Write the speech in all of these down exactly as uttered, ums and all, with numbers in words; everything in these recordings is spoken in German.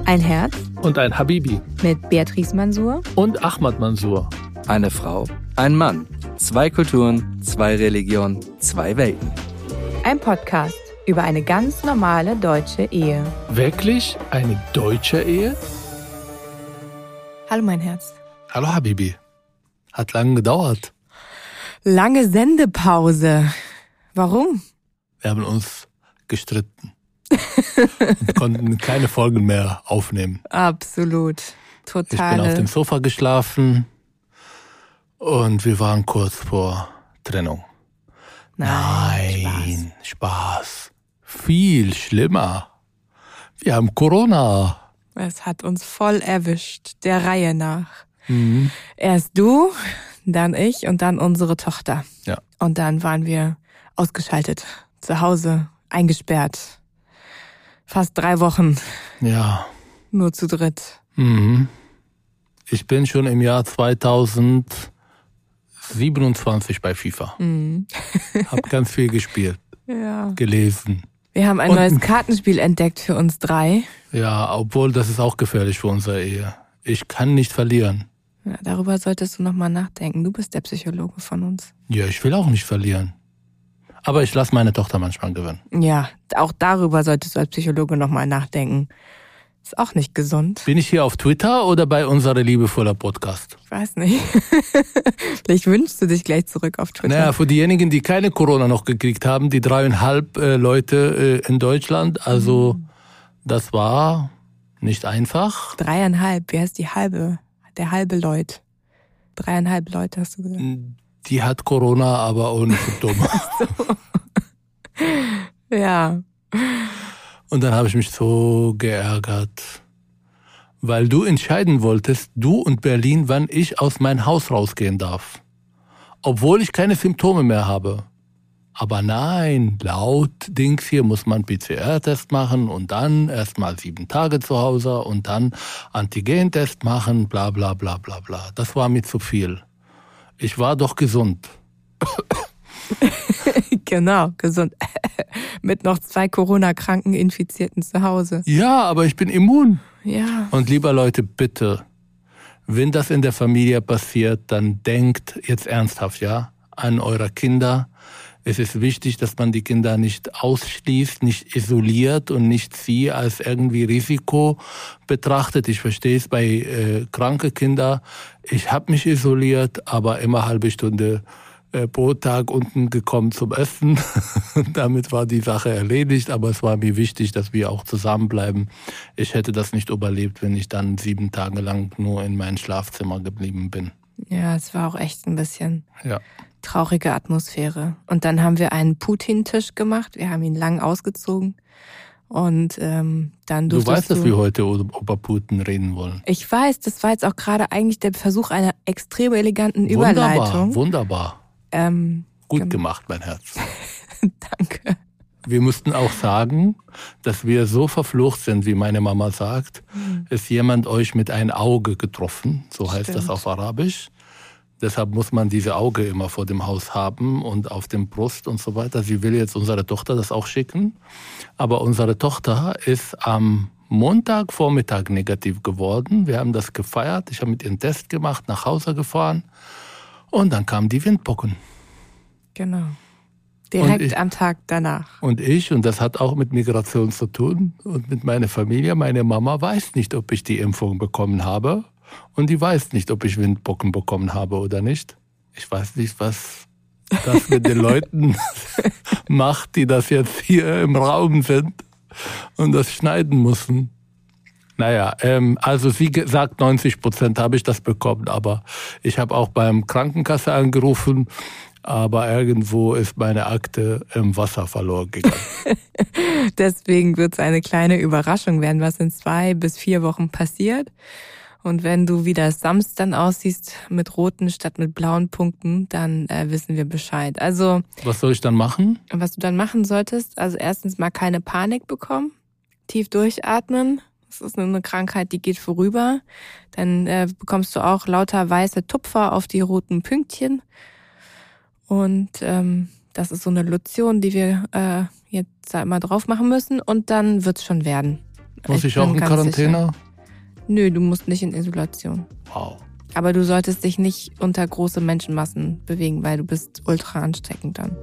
Ein Herz und ein Habibi mit Beatrice Mansour und Ahmad Mansour. Eine Frau, ein Mann, zwei Kulturen, zwei Religionen, zwei Welten. Ein Podcast über eine ganz normale deutsche Ehe. Wirklich eine deutsche Ehe? Hallo mein Herz. Hallo Habibi. Hat lange gedauert. Lange Sendepause. Warum? Wir haben uns gestritten. Und konnten keine Folgen mehr aufnehmen. Absolut. Total. Ich bin auf dem Sofa geschlafen und wir waren kurz vor Trennung. Nein, Nein, Spaß. Spaß. Viel schlimmer. Wir haben Corona. Es hat uns voll erwischt, der Reihe nach. Mhm. Erst du, dann ich und dann unsere Tochter. Ja. Und dann waren wir ausgeschaltet, zu Hause, eingesperrt. Fast drei Wochen. Ja. Nur zu dritt. Mhm. Ich bin schon im Jahr zweitausendsiebenundzwanzig bei FIFA. Mhm. Hab ganz viel gespielt, Ja. gelesen. Wir haben ein Und- neues Kartenspiel entdeckt für uns drei. Ja, obwohl das ist auch gefährlich für unsere Ehe. Ich kann nicht verlieren. Ja, darüber solltest du nochmal nachdenken. Du bist der Psychologe von uns. Ja, ich will auch nicht verlieren. Aber ich lasse meine Tochter manchmal gewinnen. Ja, auch darüber solltest du als Psychologe nochmal nachdenken. Ist auch nicht gesund. Bin ich hier auf Twitter oder bei unserer liebevoller Podcast? Ich weiß nicht. Vielleicht wünschst du dich gleich zurück auf Twitter. Naja, für diejenigen, die keine Corona noch gekriegt haben, die dreieinhalb äh, Leute äh, in Deutschland, also Mhm. das war nicht einfach. Dreieinhalb, wie heißt die halbe? Der halbe Leut. Dreieinhalb Leute hast du gesagt. Die hat Corona, aber ohne Symptome. Ja. Und dann habe ich mich so geärgert, weil du entscheiden wolltest, du und Berlin, wann ich aus meinem Haus rausgehen darf. Obwohl ich keine Symptome mehr habe. Aber nein, laut Dings hier muss man P C R-Test machen und dann erstmal sieben Tage zu Hause und dann Antigentest machen, bla bla bla bla bla. Das war mir zu viel. Ich war doch gesund. Genau, gesund. Mit noch zwei Corona-kranken Infizierten zu Hause. Ja, aber ich bin immun. Ja. Und lieber Leute, bitte, wenn das in der Familie passiert, dann denkt jetzt ernsthaft, ja, an eure Kinder. Es ist wichtig, dass man die Kinder nicht ausschließt, nicht isoliert und nicht sie als irgendwie Risiko betrachtet. Ich verstehe es bei äh, kranke Kinder. Ich habe mich isoliert, aber immer halbe Stunde äh, pro Tag unten gekommen zum Essen. Damit war die Sache erledigt, aber es war mir wichtig, dass wir auch zusammenbleiben. Ich hätte das nicht überlebt, wenn ich dann sieben Tage lang nur in meinem Schlafzimmer geblieben bin. Ja, es war auch echt ein bisschen Ja. traurige Atmosphäre. Und dann haben wir einen Putin-Tisch gemacht. Wir haben ihn lang ausgezogen. Und ähm, dann Du durftest weißt, dass wir heute über Putin reden wollen. Ich weiß, das war jetzt auch gerade eigentlich der Versuch einer extrem eleganten Überleitung. Wunderbar, wunderbar. Ähm, Gut gem- gemacht, mein Herz. Danke. Wir mussten auch sagen, dass wir so verflucht sind, wie meine Mama sagt, ist jemand euch mit einem Auge getroffen, so heißt das Stimmt. auf Arabisch. Deshalb muss man diese Auge immer vor dem Haus haben und auf dem Brust und so weiter. Sie will jetzt unsere Tochter das auch schicken. Aber unsere Tochter ist am Montagvormittag negativ geworden. Wir haben das gefeiert. Ich habe mit ihr einen Test gemacht, nach Hause gefahren. Und dann kamen die Windpocken. Genau. Direkt ich- am Tag danach. Und ich, und das hat auch mit Migration zu tun und mit meiner Familie, meine Mama weiß nicht, ob ich die Impfung bekommen habe. Und die weiß nicht, ob ich Windpocken bekommen habe oder nicht. Ich weiß nicht, was das mit den Leuten macht, die das jetzt hier im Raum sind und das schneiden müssen. Naja, ähm, also sie sagt, neunzig Prozent habe ich das bekommen, aber ich habe auch beim Krankenkasse angerufen, aber irgendwo ist meine Akte im Wasser verloren gegangen. Deswegen wird es eine kleine Überraschung werden, was in zwei bis vier Wochen passiert. Und wenn du wieder sanft dann aussiehst mit roten statt mit blauen Punkten, dann äh, wissen wir Bescheid. Also Was soll ich dann machen? was du dann machen solltest, also erstens mal keine Panik bekommen, tief durchatmen. Das ist eine Krankheit, die geht vorüber. Dann äh, bekommst du auch lauter weiße Tupfer auf die roten Pünktchen. Und ähm, das ist so eine Lotion, die wir äh, jetzt da immer drauf machen müssen. Und dann wird's schon werden. Muss ich, ich auch in Quarantäne? Sicher. Nö, du musst nicht in Isolation. Wow. Aber du solltest dich nicht unter große Menschenmassen bewegen, weil du bist ultra ansteckend dann.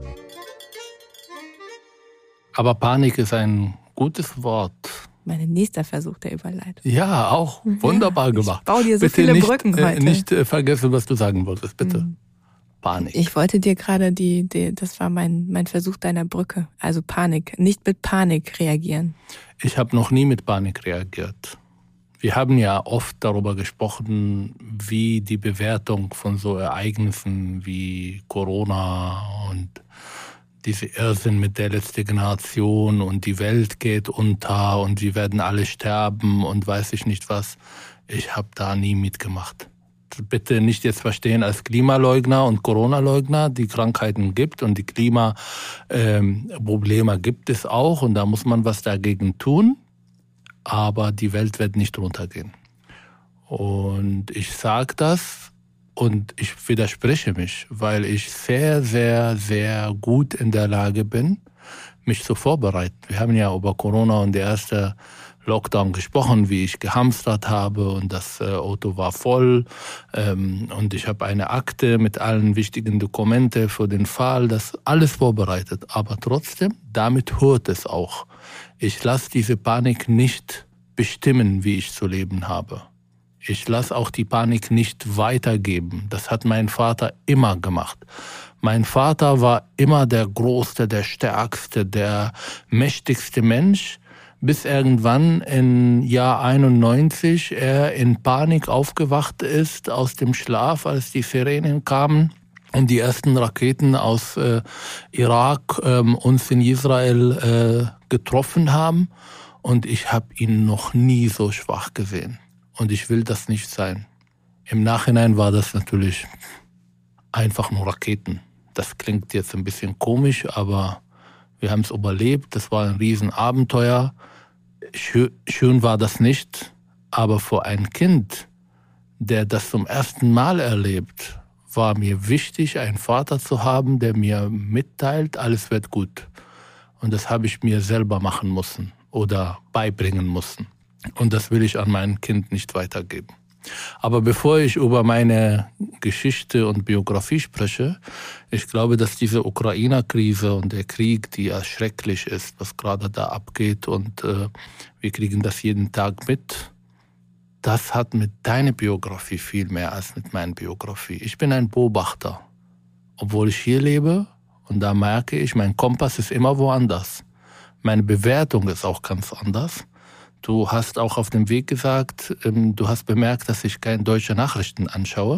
Aber Panik ist ein gutes Wort. Mein nächster Versuch der Überleitung. Ja, auch wunderbar ja, gemacht. Ich baue dir so bitte viele nicht, Brücken heute. Äh, nicht äh, vergessen, was du sagen wolltest, bitte. Mhm. Panik. Ich wollte dir gerade die, die, das war mein, mein Versuch deiner Brücke. Also Panik. Nicht mit Panik reagieren. Ich habe noch nie mit Panik reagiert. Wir haben ja oft darüber gesprochen, wie die Bewertung von so Ereignissen wie Corona und diese Irrsinn mit der letzten Generation und die Welt geht unter und wir werden alle sterben und weiß ich nicht was. Ich habe da nie mitgemacht. Bitte nicht jetzt verstehen als Klimaleugner und Corona-Leugner. Die Krankheiten gibt und die Klimaprobleme ähm, gibt es auch und da muss man was dagegen tun. Aber die Welt wird nicht runtergehen. Und ich sage das und ich widerspreche mich, weil ich sehr, sehr, sehr gut in der Lage bin, mich zu vorbereiten. Wir haben ja über Corona und der erste Lockdown gesprochen, wie ich gehamstert habe und das äh, Auto war voll ähm, und ich habe eine Akte mit allen wichtigen Dokumenten für den Fall, das alles vorbereitet. Aber trotzdem, damit hört es auch. Ich lasse diese Panik nicht bestimmen, wie ich zu leben habe. Ich lasse auch die Panik nicht weitergeben. Das hat mein Vater immer gemacht. Mein Vater war immer der größte, der stärkste, der mächtigste Mensch, bis irgendwann im Jahr einundneunzig er in Panik aufgewacht ist aus dem Schlaf, als die Sirenen kamen und die ersten Raketen aus äh, Irak ähm, uns in Israel äh, getroffen haben. Und ich habe ihn noch nie so schwach gesehen. Und ich will das nicht sein. Im Nachhinein war das natürlich einfach nur Raketen. Das klingt jetzt ein bisschen komisch, aber wir haben es überlebt. Das war ein Riesenabenteuer. Schön war das nicht, aber für ein Kind, der das zum ersten Mal erlebt, war mir wichtig, einen Vater zu haben, der mir mitteilt, alles wird gut. Und das habe ich mir selber machen müssen oder beibringen müssen. Und das will ich an mein Kind nicht weitergeben. Aber bevor ich über meine Geschichte und Biografie spreche, ich glaube, dass diese Ukraine-Krise und der Krieg, die ja schrecklich ist, was gerade da abgeht und äh, wir kriegen das jeden Tag mit, das hat mit deiner Biografie viel mehr als mit meiner Biografie. Ich bin ein Beobachter, obwohl ich hier lebe und da merke ich, mein Kompass ist immer woanders. Meine Bewertung ist auch ganz anders. Du hast auch auf dem Weg gesagt, du hast bemerkt, dass ich keine deutsche Nachrichten anschaue.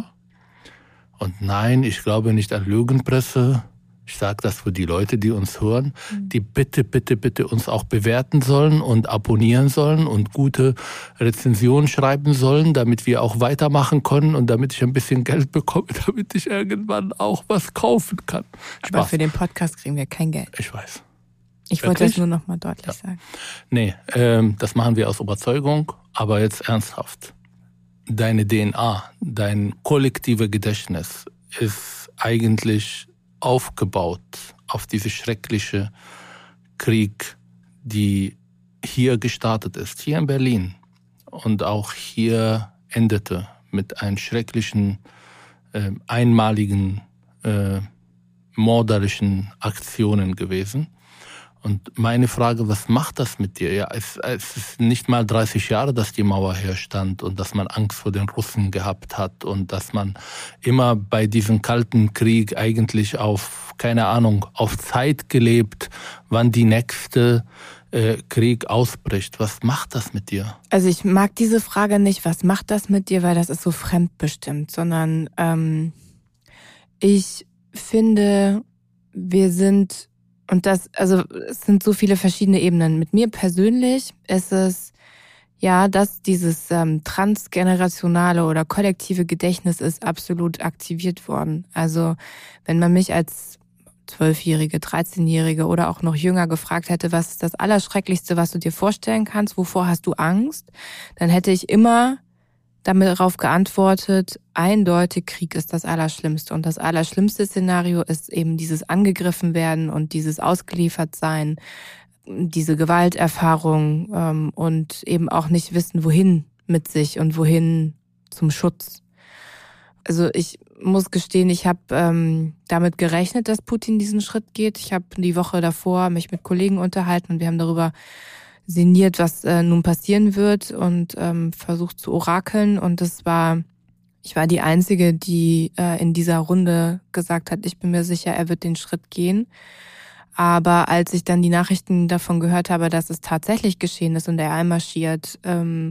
Und nein, ich glaube nicht an Lügenpresse. Ich sage das für die Leute, die uns hören, die bitte, bitte, bitte uns auch bewerten sollen und abonnieren sollen und gute Rezensionen schreiben sollen, damit wir auch weitermachen können und damit ich ein bisschen Geld bekomme, damit ich irgendwann auch was kaufen kann. Spaß. Aber für den Podcast kriegen wir kein Geld. Ich weiß. Ich wollte das nur noch mal deutlich ja. sagen. Nee, ähm, das machen wir aus Überzeugung, aber jetzt ernsthaft. Deine D N A, dein kollektives Gedächtnis ist eigentlich aufgebaut auf diese schreckliche Krieg, die hier gestartet ist, hier in Berlin und auch hier endete mit einem schrecklichen, äh, einmaligen, äh, mörderischen Aktionen gewesen. Und meine Frage, was macht das mit dir? Ja, es, es ist nicht mal dreißig Jahre, dass die Mauer herstand und dass man Angst vor den Russen gehabt hat und dass man immer bei diesem kalten Krieg eigentlich auf, keine Ahnung, auf Zeit gelebt, wann die nächste äh, Krieg ausbricht. Was macht das mit dir? Also ich mag diese Frage nicht, was macht das mit dir, weil das ist so fremdbestimmt, sondern ähm, ich finde, wir sind Und das, also es sind so viele verschiedene Ebenen. Mit mir persönlich ist es ja, dass dieses ähm, transgenerationale oder kollektive Gedächtnis ist absolut aktiviert worden. Also wenn man mich als Zwölfjährige, dreizehnjährige oder auch noch jünger gefragt hätte, was ist das Allerschrecklichste, was du dir vorstellen kannst, wovor hast du Angst, dann hätte ich immer darauf geantwortet, eindeutig Krieg ist das Allerschlimmste. Und das allerschlimmste Szenario ist eben dieses angegriffen werden und dieses ausgeliefert sein, diese Gewalterfahrung ähm, und eben auch nicht wissen, wohin mit sich und wohin zum Schutz. Also ich muss gestehen, ich habe ähm, damit gerechnet, dass Putin diesen Schritt geht. Ich habe die Woche davor mich mit Kollegen unterhalten und wir haben darüber sinniert, was äh, nun passieren wird und ähm, versucht zu orakeln. Und das war, ich war die Einzige, die äh, in dieser Runde gesagt hat, ich bin mir sicher, er wird den Schritt gehen. Aber als ich dann die Nachrichten davon gehört habe, dass es tatsächlich geschehen ist und er einmarschiert, ähm,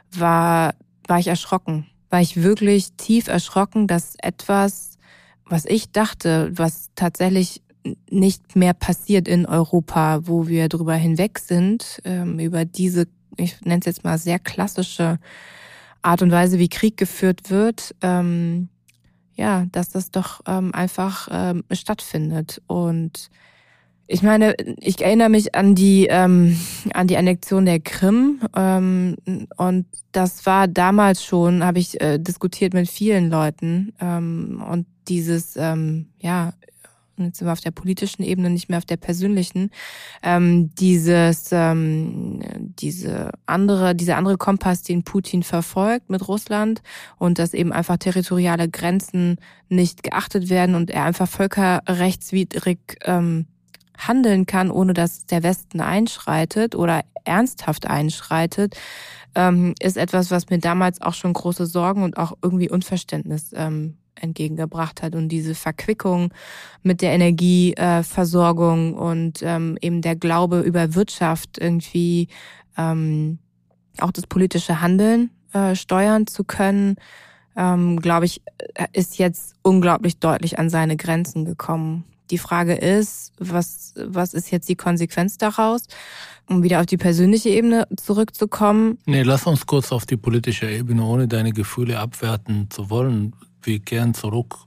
war, war ich erschrocken. War ich wirklich tief erschrocken, dass etwas, was ich dachte, was tatsächlich nicht mehr passiert in Europa, wo wir drüber hinweg sind, ähm, über diese, ich nenne es jetzt mal sehr klassische Art und Weise, wie Krieg geführt wird, ähm, ja, dass das doch ähm, einfach ähm, stattfindet. Und ich meine, ich erinnere mich an die ähm, an die Annexion der Krim ähm, und das war damals schon, habe ich äh, diskutiert mit vielen Leuten ähm, und dieses, ähm, ja, jetzt sind wir auf der politischen Ebene, nicht mehr auf der persönlichen, ähm, dieses, ähm, diese andere, dieser andere Kompass, den Putin verfolgt mit Russland und dass eben einfach territoriale Grenzen nicht geachtet werden und er einfach völkerrechtswidrig ähm, handeln kann, ohne dass der Westen einschreitet oder ernsthaft einschreitet, ähm, ist etwas, was mir damals auch schon große Sorgen und auch irgendwie Unverständnis ähm, entgegengebracht hat. Und diese Verquickung mit der Energieversorgung äh, und ähm, eben der Glaube über Wirtschaft irgendwie ähm, auch das politische Handeln äh, steuern zu können, ähm, glaube ich, ist jetzt unglaublich deutlich an seine Grenzen gekommen. Die Frage ist, was, was ist jetzt die Konsequenz daraus? Um wieder auf die persönliche Ebene zurückzukommen. Nee, lass uns kurz auf die politische Ebene, ohne deine Gefühle abwerten zu wollen. Wir kehren zurück.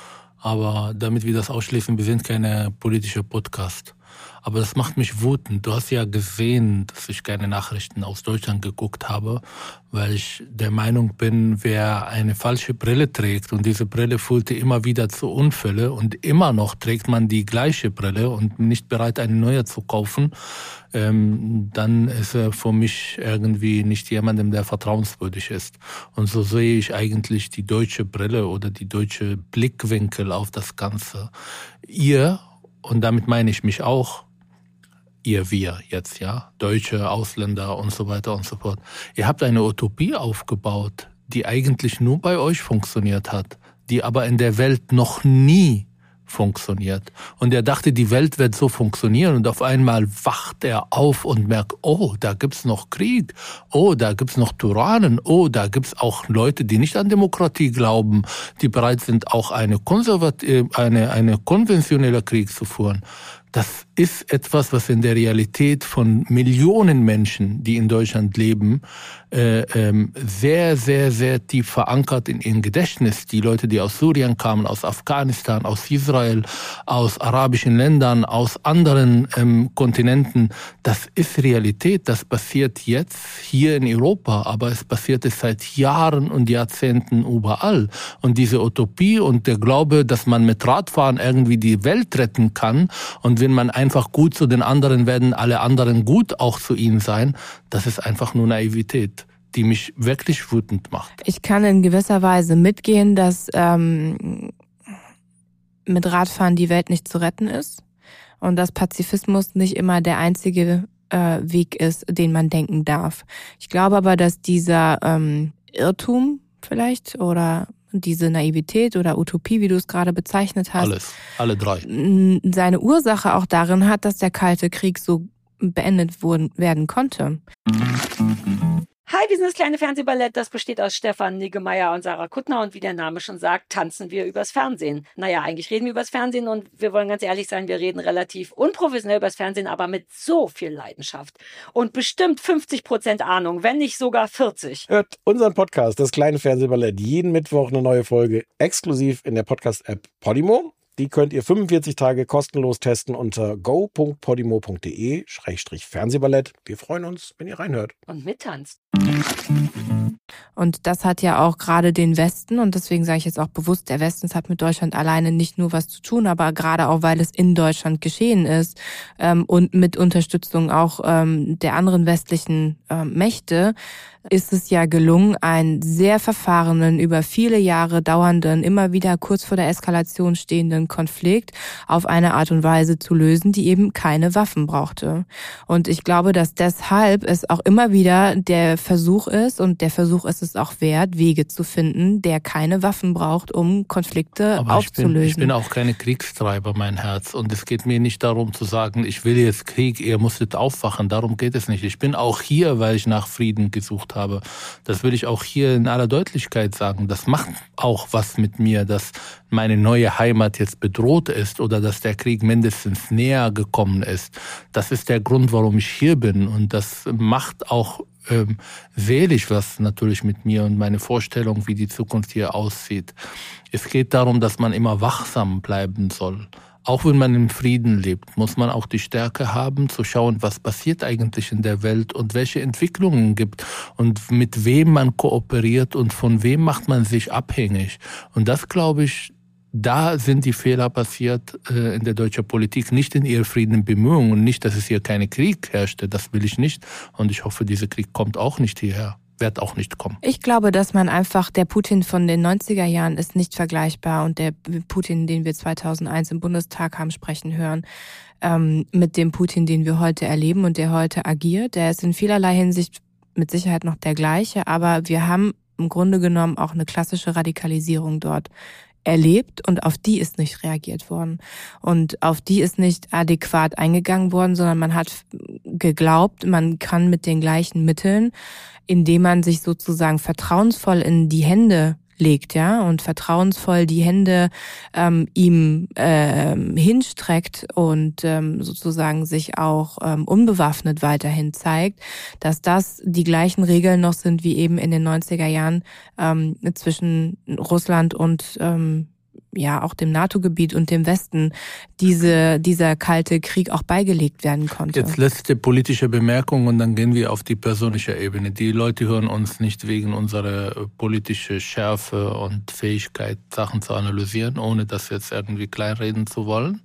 Aber damit wir das ausschließen, wir sind keine politische Podcast. Aber das macht mich wütend. Du hast ja gesehen, dass ich keine Nachrichten aus Deutschland geguckt habe, weil ich der Meinung bin, wer eine falsche Brille trägt und diese Brille führte immer wieder zu Unfällen und immer noch trägt man die gleiche Brille und nicht bereit, eine neue zu kaufen, ähm, dann ist er für mich irgendwie nicht jemandem, der vertrauenswürdig ist. Und so sehe ich eigentlich die deutsche Brille oder die deutsche Blickwinkel auf das Ganze. Ihr, und damit meine ich mich auch, ihr, wir jetzt, ja, Deutsche, Ausländer und so weiter und so fort. Ihr habt eine Utopie aufgebaut, die eigentlich nur bei euch funktioniert hat, die aber in der Welt noch nie funktioniert. Und er dachte, die Welt wird so funktionieren und auf einmal wacht er auf und merkt, oh, da gibt's noch Krieg, oh, da gibt's noch Tyrannen, oh, da gibt's auch Leute, die nicht an Demokratie glauben, die bereit sind, auch eine konservative, eine, eine konventionelle Krieg zu führen. Das ist etwas, was in der Realität von Millionen Menschen, die in Deutschland leben, äh, ähm, sehr, sehr, sehr tief verankert in ihrem Gedächtnis. Die Leute, die aus Syrien kamen, aus Afghanistan, aus Israel, aus arabischen Ländern, aus anderen ähm, Kontinenten, das ist Realität. Das passiert jetzt hier in Europa, aber es passiert es seit Jahren und Jahrzehnten überall. Und diese Utopie und der Glaube, dass man mit Radfahren irgendwie die Welt retten kann und wenn man einfach gut zu den anderen, werden alle anderen gut auch zu ihnen sein, das ist einfach nur Naivität, die mich wirklich wütend macht. Ich kann in gewisser Weise mitgehen, dass ähm, mit Radfahren die Welt nicht zu retten ist und dass Pazifismus nicht immer der einzige äh, Weg ist, den man denken darf. Ich glaube aber, dass dieser ähm, Irrtum vielleicht oder diese Naivität oder Utopie, wie du es gerade bezeichnet hast, alles, alle drei, seine Ursache auch darin hat, dass der Kalte Krieg so beendet wurden, werden konnte. Hi, wir sind das kleine Fernsehballett, das besteht aus Stefan Niggemeier und Sarah Kuttner und wie der Name schon sagt, tanzen wir übers Fernsehen. Naja, eigentlich reden wir übers Fernsehen und wir wollen ganz ehrlich sein, wir reden relativ unprofessionell übers Fernsehen, aber mit so viel Leidenschaft und bestimmt fünfzig Prozent Ahnung, wenn nicht sogar vierzig. Hört unseren Podcast, das kleine Fernsehballett, jeden Mittwoch eine neue Folge, exklusiv in der Podcast-App Podimo. Die könnt ihr fünfundvierzig Tage kostenlos testen unter go punkt podimo punkt de Schrägstrich Fernsehballett. Wir freuen uns, wenn ihr reinhört. Und mittanzt. Und das hat ja auch gerade den Westen, und deswegen sage ich jetzt auch bewusst, der Westen, es hat mit Deutschland alleine nicht nur was zu tun, aber gerade auch, weil es in Deutschland geschehen ist ähm, und mit Unterstützung auch ähm, der anderen westlichen ähm, Mächte, ist es ja gelungen, einen sehr verfahrenen, über viele Jahre dauernden, immer wieder kurz vor der Eskalation stehenden Konflikt auf eine Art und Weise zu lösen, die eben keine Waffen brauchte. Und ich glaube, dass deshalb es auch immer wieder der Versuch ist, und der Versuch ist es auch wert, Wege zu finden, der keine Waffen braucht, um Konflikte Aber aufzulösen. Ich bin, ich bin auch keine Kriegstreiber, mein Herz. Und es geht mir nicht darum zu sagen, ich will jetzt Krieg, ihr musstet aufwachen. Darum geht es nicht. Ich bin auch hier, weil ich nach Frieden gesucht habe. Das will ich auch hier in aller Deutlichkeit sagen. Das macht auch was mit mir, dass meine neue Heimat jetzt bedroht ist oder dass der Krieg mindestens näher gekommen ist. Das ist der Grund, warum ich hier bin. Und das macht auch ähm, seelisch was natürlich mit mir und meine Vorstellung, wie die Zukunft hier aussieht. Es geht darum, dass man immer wachsam bleiben soll. Auch wenn man im Frieden lebt, muss man auch die Stärke haben, zu schauen, was passiert eigentlich in der Welt und welche Entwicklungen gibt und mit wem man kooperiert und von wem macht man sich abhängig. Und das, glaube ich, da sind die Fehler passiert äh, in der deutschen Politik, nicht in ihrer Friedenbemühungen und nicht, dass es hier keine Krieg herrschte. Das will ich nicht. Und ich hoffe, dieser Krieg kommt auch nicht hierher. Wird auch nicht kommen. Ich glaube, dass man einfach, der Putin von den neunziger Jahren ist nicht vergleichbar und der Putin, den wir zweitausendeins im Bundestag haben sprechen hören, ähm, mit dem Putin, den wir heute erleben und der heute agiert. Der ist in vielerlei Hinsicht mit Sicherheit noch der gleiche, aber wir haben im Grunde genommen auch eine klassische Radikalisierung dort erlebt und auf die ist nicht reagiert worden. Und auf die ist nicht adäquat eingegangen worden, sondern man hat geglaubt, man kann mit den gleichen Mitteln, indem man sich sozusagen vertrauensvoll in die Hände legt, ja, und vertrauensvoll die Hände ähm, ihm ähm, hinstreckt und ähm, sozusagen sich auch ähm, unbewaffnet weiterhin zeigt, dass das die gleichen Regeln noch sind wie eben in den neunziger Jahren ähm, zwischen Russland und ähm, ja auch dem NATO-Gebiet und dem Westen diese dieser kalte Krieg auch beigelegt werden konnte. Jetzt letzte politische Bemerkung und dann gehen wir auf die persönliche Ebene. Die Leute hören uns nicht wegen unserer politischen Schärfe und Fähigkeit, Sachen zu analysieren, ohne das jetzt irgendwie kleinreden zu wollen.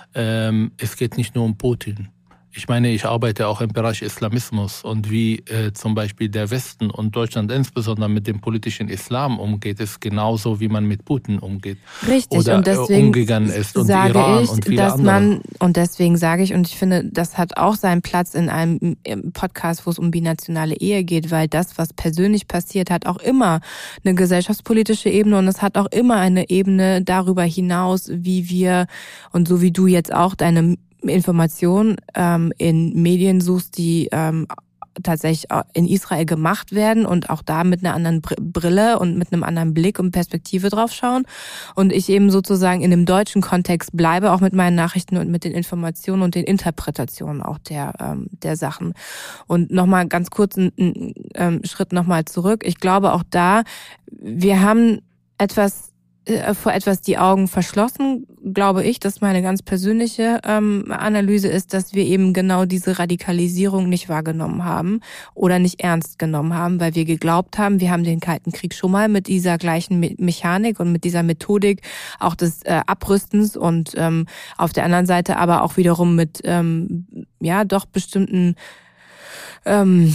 Ähm, es geht nicht nur um Putin. Ich meine, ich arbeite auch im Bereich Islamismus und wie äh, zum Beispiel der Westen und Deutschland insbesondere mit dem politischen Islam umgeht, ist genauso, wie man mit Putin umgeht. Richtig, oder und deswegen umgegangen ist und sage Iran ich, und viele dass andere. Man, und deswegen sage ich, und ich finde, das hat auch seinen Platz in einem Podcast, wo es um binationale Ehe geht, weil das, was persönlich passiert, hat auch immer eine gesellschaftspolitische Ebene und es hat auch immer eine Ebene darüber hinaus, wie wir, und so wie du jetzt auch deine Informationen ähm, in Medien suchst, die ähm, tatsächlich in Israel gemacht werden und auch da mit einer anderen Brille und mit einem anderen Blick und Perspektive drauf schauen. Und ich eben sozusagen in dem deutschen Kontext bleibe, auch mit meinen Nachrichten und mit den Informationen und den Interpretationen auch der ähm, der Sachen. Und nochmal ganz kurz einen, einen ähm, Schritt nochmal zurück. Ich glaube auch da, wir haben etwas vor etwas die Augen verschlossen, glaube ich, dass meine ganz persönliche ähm, Analyse ist, dass wir eben genau diese Radikalisierung nicht wahrgenommen haben oder nicht ernst genommen haben, weil wir geglaubt haben, wir haben den Kalten Krieg schon mal mit dieser gleichen Me- Mechanik und mit dieser Methodik auch des äh, Abrüstens und ähm, auf der anderen Seite aber auch wiederum mit ähm, ja doch bestimmten ähm,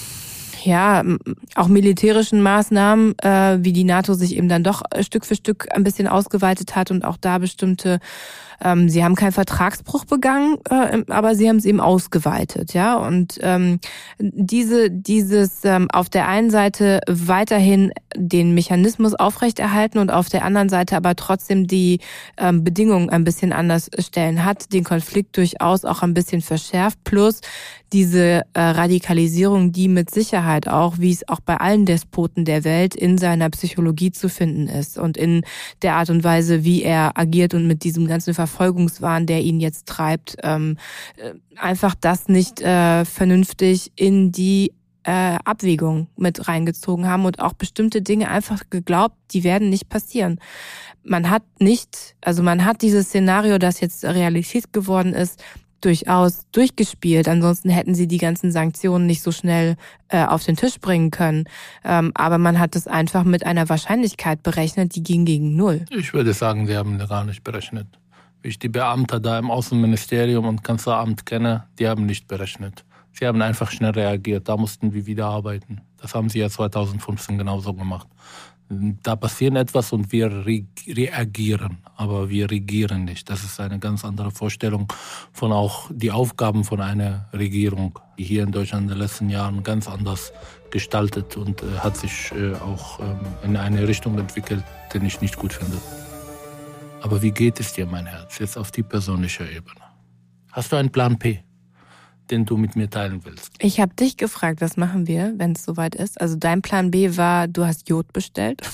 ja, auch militärischen Maßnahmen, äh, wie die NATO sich eben dann doch Stück für Stück ein bisschen ausgeweitet hat und auch da bestimmte, ähm, sie haben keinen Vertragsbruch begangen, äh, aber sie haben es eben ausgeweitet, ja. Und ähm, diese, dieses ähm, auf der einen Seite weiterhin den Mechanismus aufrechterhalten und auf der anderen Seite aber trotzdem die ähm, Bedingungen ein bisschen anders stellen, hat den Konflikt durchaus auch ein bisschen verschärft, plus diese äh, Radikalisierung, die mit Sicherheit auch, wie es auch bei allen Despoten der Welt, in seiner Psychologie zu finden ist und in der Art und Weise, wie er agiert und mit diesem ganzen Verfolgungswahn, der ihn jetzt treibt, ähm, einfach das nicht äh, vernünftig in die äh, Abwägung mit reingezogen haben und auch bestimmte Dinge einfach geglaubt, die werden nicht passieren. Man hat nicht, also man hat dieses Szenario, das jetzt Realität geworden ist, durchaus durchgespielt. Ansonsten hätten sie die ganzen Sanktionen nicht so schnell äh, auf den Tisch bringen können. Ähm, aber man hat es einfach mit einer Wahrscheinlichkeit berechnet, die ging gegen null. Ich würde sagen, sie haben gar nicht berechnet. Wie ich die Beamte da im Außenministerium und Kanzleramt kenne, die haben nicht berechnet. Sie haben einfach schnell reagiert. Da mussten wir wieder arbeiten. Das haben sie ja zweitausendfünfzehn genauso gemacht. Da passiert etwas und wir re- reagieren, aber wir regieren nicht. Das ist eine ganz andere Vorstellung von auch die Aufgaben von einer Regierung, die hier in Deutschland in den letzten Jahren ganz anders gestaltet und äh, hat sich äh, auch ähm, in eine Richtung entwickelt, die ich nicht gut finde. Aber wie geht es dir, mein Herz, jetzt auf die persönliche Ebene? Hast du einen Plan P, den du mit mir teilen willst? Ich habe dich gefragt, was machen wir, wenn es soweit ist? Also dein Plan B war, du hast Jod bestellt.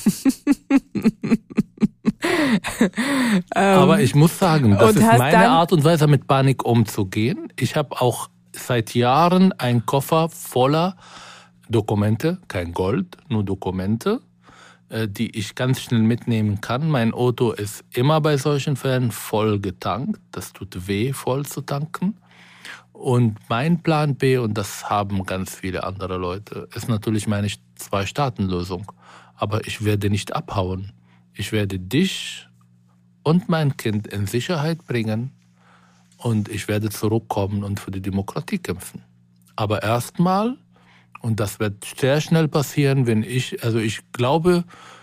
Aber ich muss sagen, das ist meine dann Art und Weise, mit Panik umzugehen. Ich habe auch seit Jahren einen Koffer voller Dokumente, kein Gold, nur Dokumente, die ich ganz schnell mitnehmen kann. Mein Auto ist immer bei solchen Fällen voll getankt. Das tut weh, voll zu tanken. Und mein Plan B, und das haben ganz viele andere Leute, ist natürlich meine Zwei-Staaten-Lösung. Aber ich werde nicht abhauen. Ich werde dich und mein Kind in Sicherheit bringen und ich werde zurückkommen und für die Demokratie kämpfen. Aber erstmal, und das wird sehr schnell passieren, wenn ich, also ich glaube,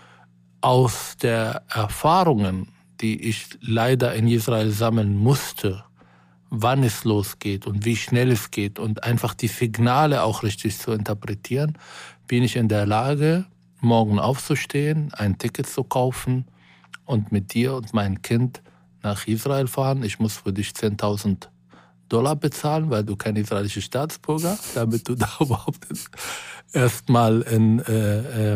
aus der Erfahrungen, die ich leider in Israel sammeln musste, wann es losgeht und wie schnell es geht und einfach die Signale auch richtig zu interpretieren, bin ich in der Lage, morgen aufzustehen, ein Ticket zu kaufen und mit dir und meinem Kind nach Israel fahren. Ich muss für dich zehntausend Dollar bezahlen, weil du kein israelischer Staatsbürger, damit du da überhaupt erstmal in, äh,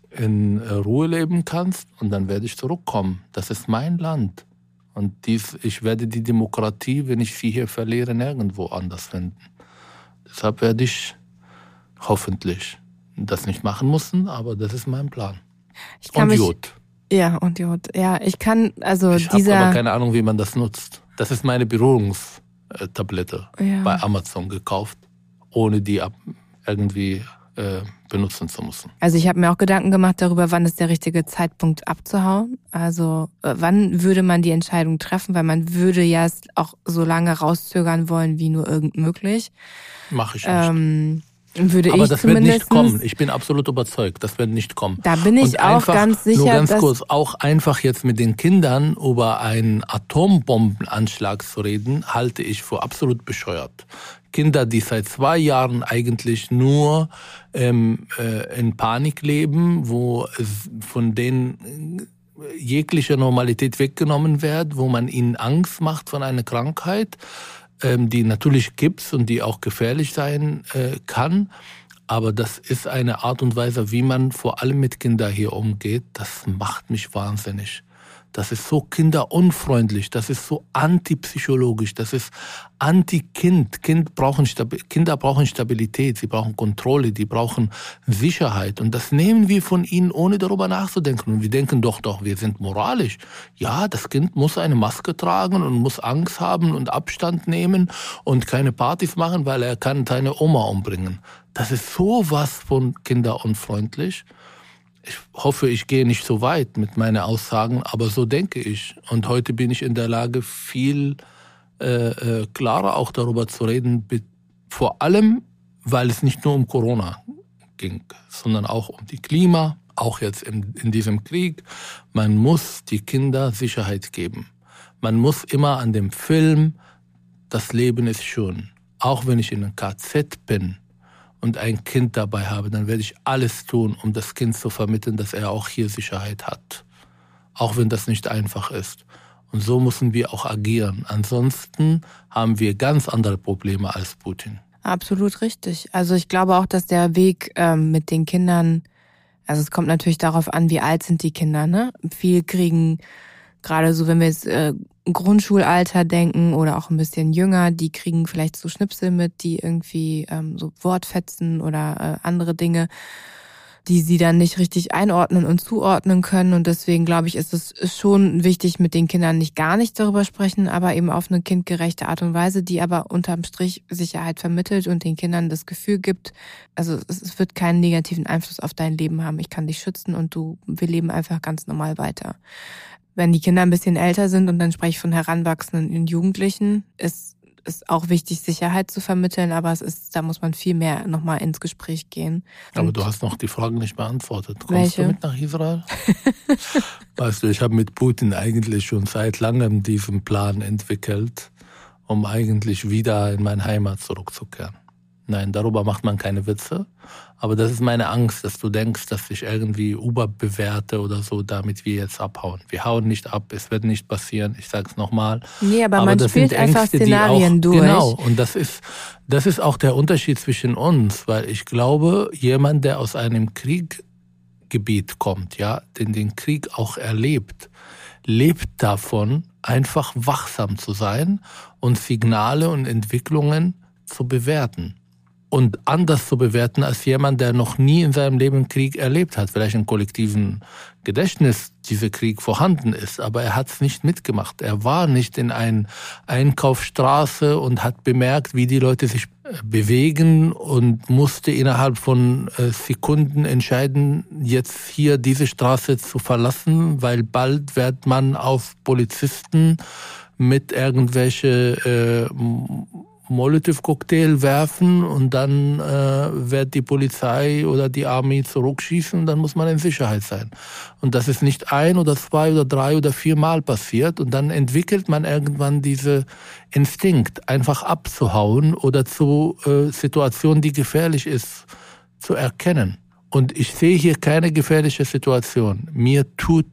in Ruhe leben kannst und dann werde ich zurückkommen. Das ist mein Land. Und dies, ich werde die Demokratie, wenn ich sie hier verliere, nirgendwo anders finden. Deshalb werde ich hoffentlich das nicht machen müssen, aber das ist mein Plan. Ich kann und mich, Jod. Ja, und Jod. Ja, ich kann, also ich dieser... Ich habe aber keine Ahnung, wie man das nutzt. Das ist meine Berührungstablette ja. bei Amazon gekauft, ohne die ab, irgendwie äh, benutzen zu müssen. Also ich habe mir auch Gedanken gemacht darüber, wann ist der richtige Zeitpunkt abzuhauen. Also äh, wann würde man die Entscheidung treffen, weil man würde ja es auch so lange rauszögern wollen, wie nur irgend möglich. Mache ich nicht. Ähm, würde Aber ich das wird nicht kommen. Ich bin absolut überzeugt, das wird nicht kommen. Da bin ich Und auch einfach, ganz sicher, nur ganz dass kurz, auch einfach jetzt mit den Kindern über einen Atombombenanschlag zu reden, halte ich für absolut bescheuert. Kinder, die seit zwei Jahren eigentlich nur ähm, äh, in Panik leben, wo von denen jegliche Normalität weggenommen wird, wo man ihnen Angst macht von einer Krankheit, die natürlich gibt's und die auch gefährlich sein äh, kann. Aber das ist eine Art und Weise, wie man vor allem mit Kindern hier umgeht. Das macht mich wahnsinnig. Das ist so kinderunfreundlich, das ist so antipsychologisch, das ist anti-Kind. Kind brauchen Stabi- Kinder brauchen Stabilität, sie brauchen Kontrolle, die brauchen Sicherheit. Und das nehmen wir von ihnen, ohne darüber nachzudenken. Und wir denken doch, doch, wir sind moralisch. Ja, das Kind muss eine Maske tragen und muss Angst haben und Abstand nehmen und keine Partys machen, weil er kann seine Oma umbringen. Das ist sowas von kinderunfreundlich. Ich hoffe, ich gehe nicht so weit mit meinen Aussagen, aber so denke ich. Und heute bin ich in der Lage, viel äh, äh, klarer auch darüber zu reden, vor allem, weil es nicht nur um Corona ging, sondern auch um die Klima, auch jetzt in, in diesem Krieg. Man muss die Kinder Sicherheit geben. Man muss immer an dem Film, das Leben ist schön. Auch wenn ich in einem K Z bin und ein Kind dabei habe, dann werde ich alles tun, um das Kind zu vermitteln, dass er auch hier Sicherheit hat. Auch wenn das nicht einfach ist. Und so müssen wir auch agieren. Ansonsten haben wir ganz andere Probleme als Putin. Absolut richtig. Also ich glaube auch, dass der Weg ähm, mit den Kindern, also es kommt natürlich darauf an, wie alt sind die Kinder, ne? Viel kriegen, gerade so, wenn wir jetzt äh, Grundschulalter denken oder auch ein bisschen jünger, die kriegen vielleicht so Schnipsel mit, die irgendwie ähm, so Wortfetzen oder äh, andere Dinge die sie dann nicht richtig einordnen und zuordnen können. Und deswegen glaube ich, ist es schon wichtig, mit den Kindern nicht gar nicht darüber sprechen, aber eben auf eine kindgerechte Art und Weise, die aber unterm Strich Sicherheit vermittelt und den Kindern das Gefühl gibt, also es wird keinen negativen Einfluss auf dein Leben haben. Ich kann dich schützen und du, wir leben einfach ganz normal weiter. Wenn die Kinder ein bisschen älter sind, und dann spreche ich von Heranwachsenden und Jugendlichen, ist ist auch wichtig, Sicherheit zu vermitteln, aber es ist, da muss man viel mehr nochmal ins Gespräch gehen. Aber Und du hast noch die Fragen nicht beantwortet. Kommst welche? du mit nach Israel? Weißt du, ich habe mit Putin eigentlich schon seit langem diesen Plan entwickelt, um eigentlich wieder in meine Heimat zurückzukehren. Nein, darüber macht man keine Witze. Aber das ist meine Angst, dass du denkst, dass ich irgendwie überbewerte oder so, damit wir jetzt abhauen. Wir hauen nicht ab, es wird nicht passieren, ich sage es nochmal. Nee, aber, aber man das spielt sind einfach Ängste, Szenarien auch, durch. Genau, und das ist, das ist auch der Unterschied zwischen uns, weil ich glaube, jemand, der aus einem Krieggebiet kommt, ja, den den Krieg auch erlebt, lebt davon, einfach wachsam zu sein und Signale und Entwicklungen zu bewerten. Und anders zu bewerten als jemand, der noch nie in seinem Leben Krieg erlebt hat. Vielleicht im kollektiven Gedächtnis dieser Krieg vorhanden ist, aber er hat es nicht mitgemacht. Er war nicht in einer Einkaufsstraße und hat bemerkt, wie die Leute sich bewegen und musste innerhalb von Sekunden entscheiden, jetzt hier diese Straße zu verlassen, weil bald wird man auf Polizisten mit irgendwelche äh, Molotow-Cocktail werfen und dann äh, wird die Polizei oder die Armee zurückschießen und dann muss man in Sicherheit sein. Und das ist nicht ein oder zwei oder drei oder vier Mal passiert und dann entwickelt man irgendwann diese Instinkt, einfach abzuhauen oder zu äh, Situationen, die gefährlich ist, zu erkennen. Und ich sehe hier keine gefährliche Situation. Mir tut,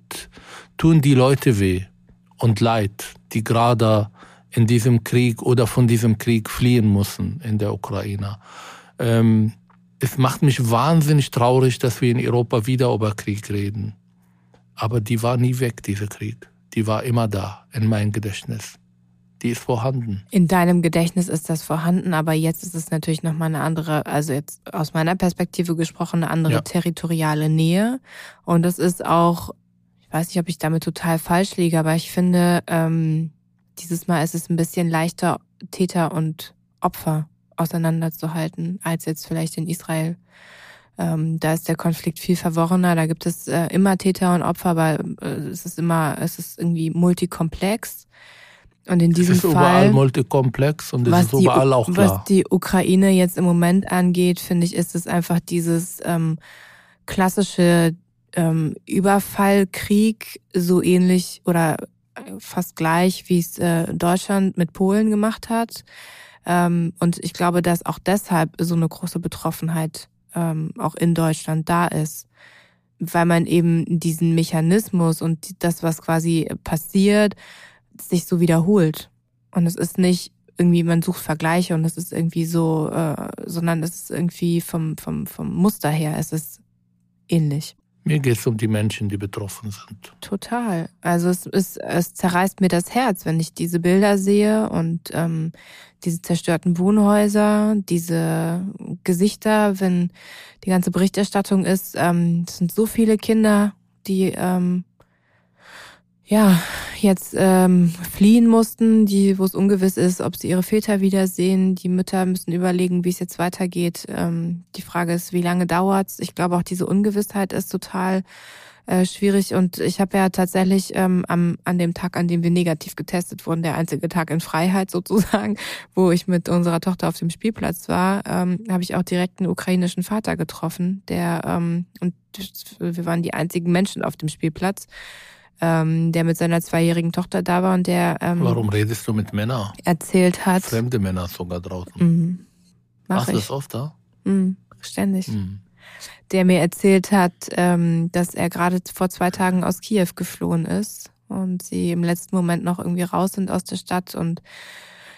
tun die Leute weh und leid, die gerade in diesem Krieg oder von diesem Krieg fliehen müssen in der Ukraine. Ähm, es macht mich wahnsinnig traurig, dass wir in Europa wieder über Krieg reden. Aber die war nie weg, dieser Krieg. Die war immer da, in meinem Gedächtnis. Die ist vorhanden. In deinem Gedächtnis ist das vorhanden, aber jetzt ist es natürlich nochmal eine andere, also jetzt aus meiner Perspektive gesprochen, eine andere ja. territoriale Nähe. Und es ist auch, ich weiß nicht, ob ich damit total falsch liege, aber ich finde, ähm, dieses Mal ist es ein bisschen leichter, Täter und Opfer auseinanderzuhalten, als jetzt vielleicht in Israel. Ähm, da ist der Konflikt viel verworrener, da gibt es äh, immer Täter und Opfer, aber äh, es ist immer, es ist irgendwie multikomplex. Und in diesem es ist Fall, überall multikomplex und es ist überall die, auch klar. Was die Ukraine jetzt im Moment angeht, finde ich, ist es einfach dieses ähm, klassische ähm, Überfallkrieg, so ähnlich oder fast gleich, wie es äh, Deutschland mit Polen gemacht hat. Ähm, und ich glaube, dass auch deshalb so eine große Betroffenheit ähm, auch in Deutschland da ist, weil man eben diesen Mechanismus und das, was quasi passiert, sich so wiederholt. Und es ist nicht irgendwie, man sucht Vergleiche und es ist irgendwie so, äh, sondern es ist irgendwie vom, vom, vom Muster her, es ist ähnlich. Mir geht es um die Menschen, die betroffen sind. Total. Also es ist, es zerreißt mir das Herz, wenn ich diese Bilder sehe und ähm, diese zerstörten Wohnhäuser, diese Gesichter, wenn die ganze Berichterstattung ist. Ähm, es sind so viele Kinder, die ähm, ja jetzt ähm, fliehen mussten, die, wo es ungewiss ist, ob sie ihre Väter wiedersehen. Die Mütter müssen überlegen, wie es jetzt weitergeht. Ähm, die Frage ist, wie lange dauert's? Ich glaube, auch diese Ungewissheit ist total äh, schwierig. Und ich habe ja tatsächlich ähm, am an dem Tag, an dem wir negativ getestet wurden, der einzige Tag in Freiheit sozusagen, wo ich mit unserer Tochter auf dem Spielplatz war, ähm, habe ich auch direkt einen ukrainischen Vater getroffen, der ähm, und wir waren die einzigen Menschen auf dem Spielplatz, Ähm, der mit seiner zweijährigen Tochter da war und der ähm, Warum redest du mit Männern? Erzählt hat. Fremde Männer sogar draußen. Mhm. Mach Machst du ich. das oft da? Mhm. Ständig. Mhm. Der mir erzählt hat, ähm, dass er gerade vor zwei Tagen aus Kiew geflohen ist und sie im letzten Moment noch irgendwie raus sind aus der Stadt und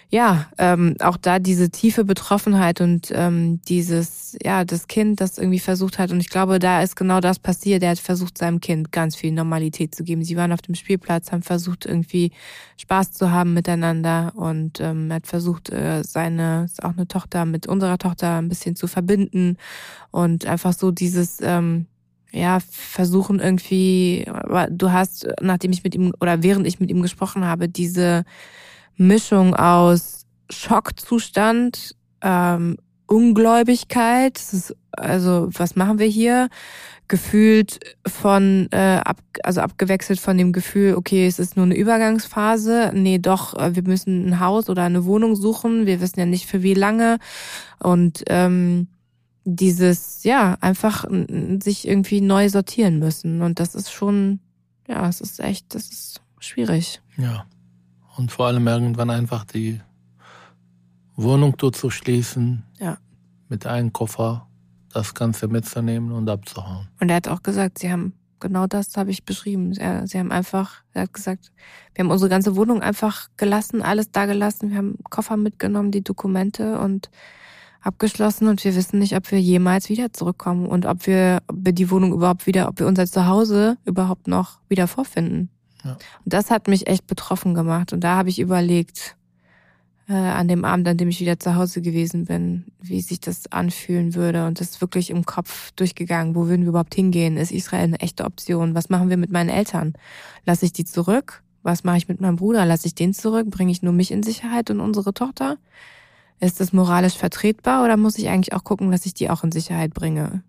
ja, ähm, auch da diese tiefe Betroffenheit und ähm, dieses, ja, das Kind, das irgendwie versucht hat. Und ich glaube, da ist genau das passiert. Er hat versucht, seinem Kind ganz viel Normalität zu geben. Sie waren auf dem Spielplatz, haben versucht, irgendwie Spaß zu haben miteinander. Und ähm, er hat versucht, äh, seine, ist auch eine Tochter, mit unserer Tochter ein bisschen zu verbinden. Und einfach so dieses, ähm, ja, versuchen irgendwie, du hast, nachdem ich mit ihm, oder während ich mit ihm gesprochen habe, diese Mischung aus Schockzustand, ähm, Ungläubigkeit, das ist, also was machen wir hier? Gefühlt von, äh, ab, also abgewechselt von dem Gefühl, okay, es ist nur eine Übergangsphase, nee, doch, wir müssen ein Haus oder eine Wohnung suchen, wir wissen ja nicht für wie lange und ähm, dieses, ja, einfach sich irgendwie neu sortieren müssen und das ist schon, ja, es ist echt, das ist schwierig. Ja. Und vor allem irgendwann einfach die Wohnung dort zu schließen, ja. mit einem Koffer das Ganze mitzunehmen und abzuhauen. Und er hat auch gesagt, sie haben, genau das habe ich beschrieben, er, sie haben einfach, er hat gesagt, wir haben unsere ganze Wohnung einfach gelassen, alles da gelassen, wir haben Koffer mitgenommen, die Dokumente und abgeschlossen und wir wissen nicht, ob wir jemals wieder zurückkommen und ob wir, ob wir die Wohnung überhaupt wieder, ob wir unser Zuhause überhaupt noch wieder vorfinden. Ja. Und das hat mich echt betroffen gemacht. Und da habe ich überlegt, äh, an dem Abend, an dem ich wieder zu Hause gewesen bin, wie sich das anfühlen würde. Und das ist wirklich im Kopf durchgegangen. Wo würden wir überhaupt hingehen? Ist Israel eine echte Option? Was machen wir mit meinen Eltern? Lasse ich die zurück? Was mache ich mit meinem Bruder? Lasse ich den zurück? Bringe ich nur mich in Sicherheit und unsere Tochter? Ist das moralisch vertretbar oder muss ich eigentlich auch gucken, dass ich die auch in Sicherheit bringe?